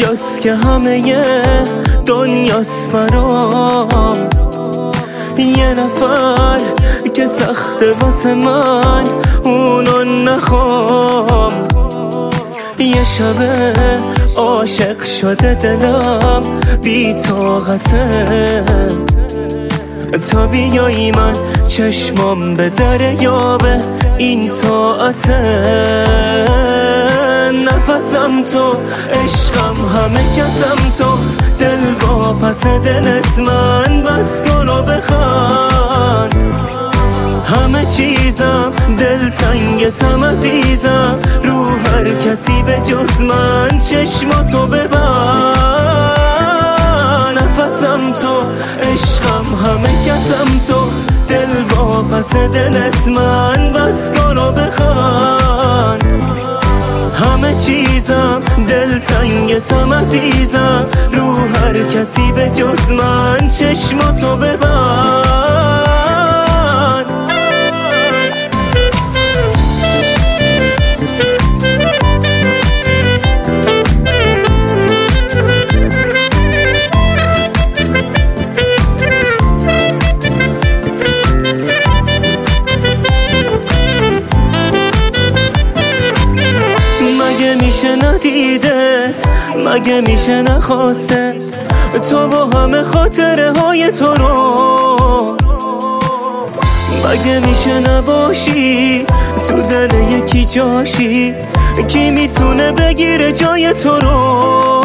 دنیاست که همه دنیاست برام، یه نفر که سخته واسه من اونو نخوام. یه شبه عاشق شده دلم بی طاقته، تا بیایی من چشمام به دریابه این ساعته. نفسم تو، عشقم، همه کسم تو، دل واپس دلت من بس کن و بخند. همه چیزم دل تنگتم عزیزم، رو هر کسی به جز من چشماتو ببند. نفسم تو، عشقم، همه کسم تو، دل واپس دلت من بس کن و بخند. همه چیزم دل تنگتم عزیزم، رو هر کسی به جز من چشماتو ببند. مگه میشه ندیدت، مگه میشه نخواستت، تو با همه خاطره های تو رو. مگه میشه نباشی تو دل یکی جاشی، کی میتونه بگیره جای تو رو.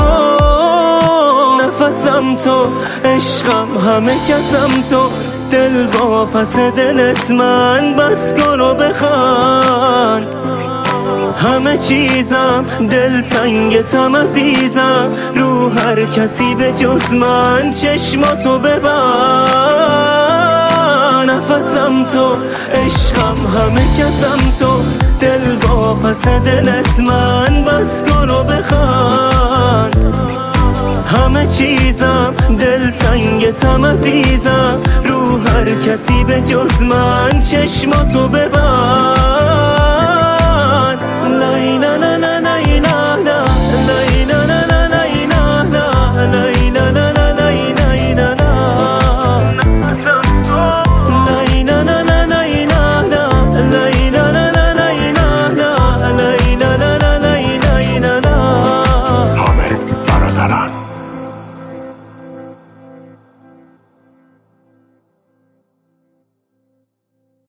نفسم تو، عشقم، همه کسم تو، دل واپس دلت من بس کن و بخند. همه چیزم دل تنگتم عزیزم، رو هر کسی به جز من چشماتو ببند. نفسم تو، عشقم، همه کسم تو، دل واپس دلت من بس کن و بخند. همه چیزم دل تنگتم عزیزم، رو هر کسی به جز من چشماتو ببند.